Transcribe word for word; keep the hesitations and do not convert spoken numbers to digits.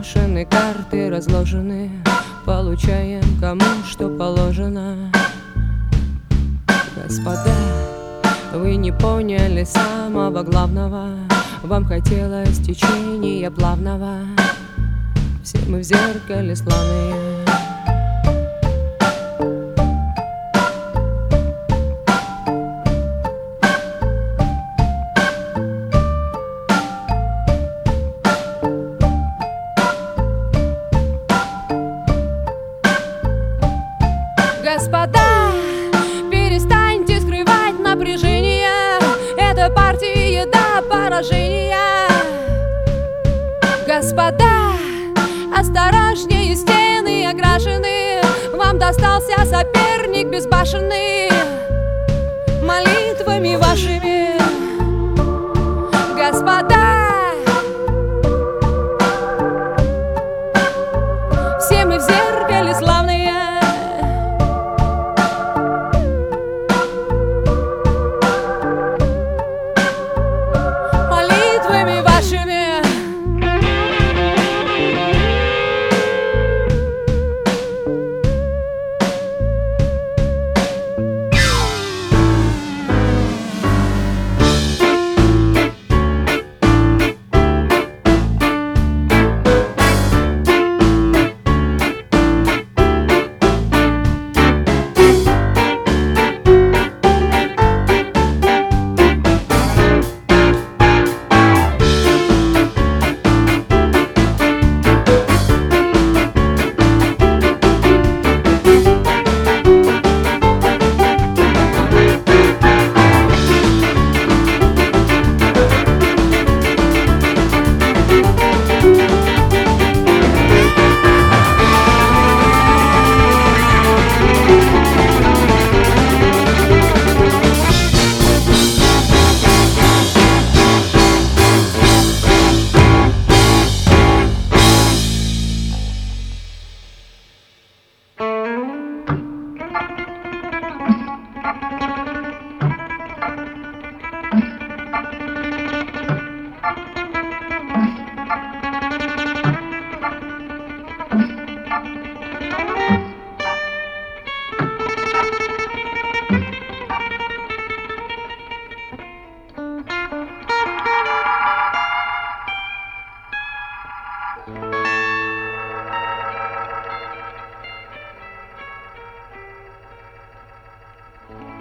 Брошены карты, разложены, получаем кому что положено. Господа, вы не поняли самого главного. Вам хотелось течения плавного. Все мы в зеркале славные. Господа, перестаньте скрывать напряжение. Это партия до поражения. Господа, осторожнее, стены окрашены. Вам достался соперник безбашенный. Молитвами вашими, господа, все мы в зеркале славные. Молитвами вашими. Thank you.